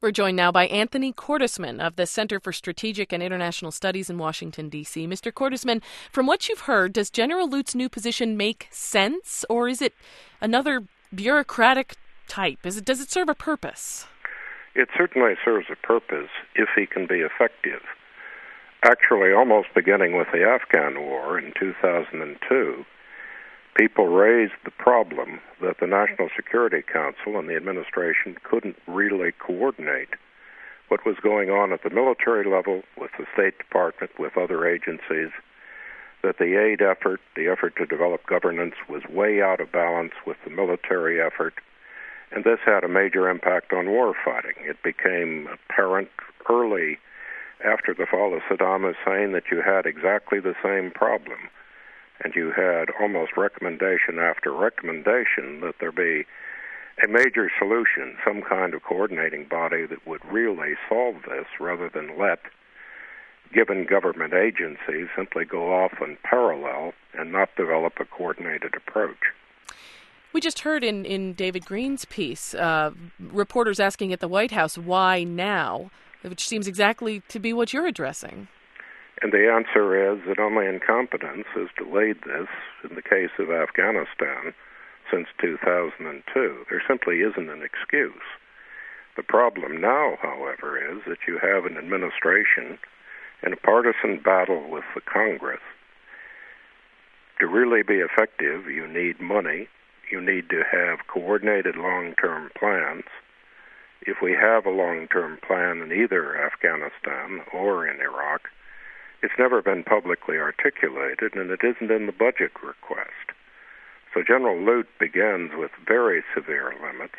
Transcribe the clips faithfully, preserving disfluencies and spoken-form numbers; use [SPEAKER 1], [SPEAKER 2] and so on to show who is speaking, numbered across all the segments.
[SPEAKER 1] We're joined now by Anthony Cordesman of the Center for Strategic and International Studies in Washington, D C Mister Cordesman, from what you've heard, does General Lute's new position make sense, or is it another bureaucratic type? Is it, does it serve a purpose?
[SPEAKER 2] It certainly serves a purpose if he can be effective. Actually, almost beginning with the Afghan war in two thousand two, people raised the problem that the National Security Council and the administration couldn't really coordinate what was going on at the military level, with the State Department, with other agencies, that the aid effort, the effort to develop governance, was way out of balance with the military effort, and this had a major impact on war fighting. It became apparent early after the fall of Saddam Hussein that you had exactly the same problem. And you had almost recommendation after recommendation that there be a major solution, some kind of coordinating body that would really solve this rather than let given government agencies simply go off in parallel and not develop a coordinated approach.
[SPEAKER 1] We just heard in, in David Green's piece, uh, reporters asking at the White House, why now, which seems exactly to be what you're addressing.
[SPEAKER 2] And the answer is that only incompetence has delayed this in the case of Afghanistan since two thousand two. There simply isn't an excuse. The problem now, however, is that you have an administration in a partisan battle with the Congress. To really be effective, you need money. You need to have coordinated long-term plans. If we have a long-term plan in either Afghanistan or in Iraq, it's never been publicly articulated, and it isn't in the budget request. So General Lute begins with very severe limits.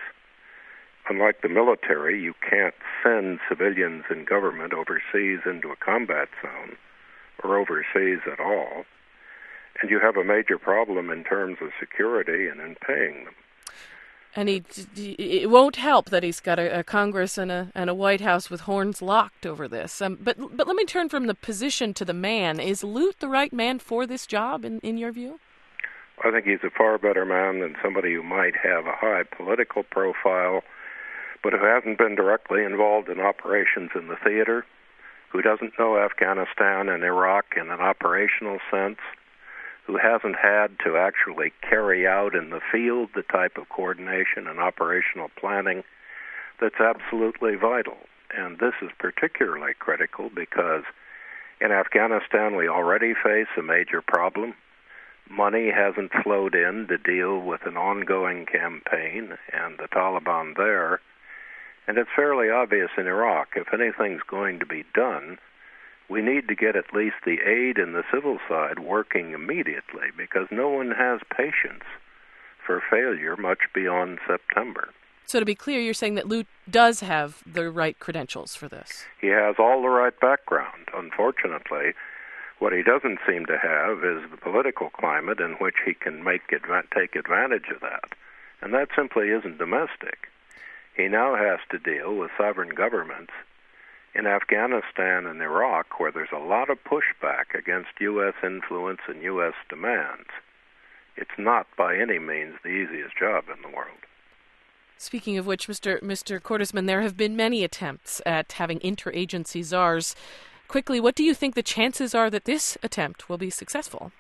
[SPEAKER 2] Unlike the military, you can't send civilians in government overseas into a combat zone or overseas at all. And you have a major problem in terms of security and in paying them.
[SPEAKER 1] And he, it won't help that he's got a, a Congress and a and a White House with horns locked over this. Um, but but let me turn from the position to the man. Is Lute the right man for this job, in, in your view?
[SPEAKER 2] I think he's a far better man than somebody who might have a high political profile, but who hasn't been directly involved in operations in the theater, who doesn't know Afghanistan and Iraq in an operational sense, who hasn't had to actually carry out in the field the type of coordination and operational planning that's absolutely vital. And this is particularly critical because in Afghanistan we already face a major problem. Money hasn't flowed in to deal with an ongoing campaign and the Taliban there. And it's fairly obvious in Iraq, if anything's going to be done, we need to get at least the aid and the civil side working immediately, because no one has patience for failure much beyond September.
[SPEAKER 1] So to be clear, you're saying that Lute does have the right credentials for this?
[SPEAKER 2] He has all the right background. Unfortunately, what he doesn't seem to have is the political climate in which he can make adva- take advantage of that. And that simply isn't domestic. He now has to deal with sovereign governments in Afghanistan and Iraq, where there's a lot of pushback against U S influence and U S demands. It's not by any means the easiest job in the world.
[SPEAKER 1] Speaking of which, Mister Mister Cordesman, there have been many attempts at having interagency czars. Quickly, what do you think the chances are that this attempt will be successful?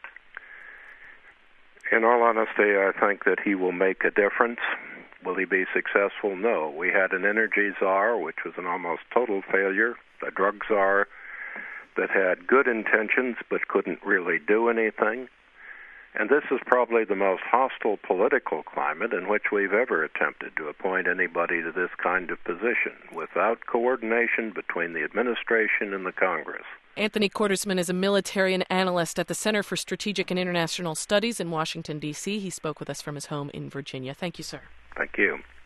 [SPEAKER 2] In all honesty, I think that he will make a difference. Will he be successful? No. We had an energy czar, which was an almost total failure, a drug czar that had good intentions but couldn't really do anything. And this is probably the most hostile political climate in which we've ever attempted to appoint anybody to this kind of position, without coordination between the administration and the Congress.
[SPEAKER 1] Anthony Cordesman is a military and analyst at the Center for Strategic and International Studies in Washington, D C He spoke with us from his home in Virginia. Thank you, sir.
[SPEAKER 2] Thank you.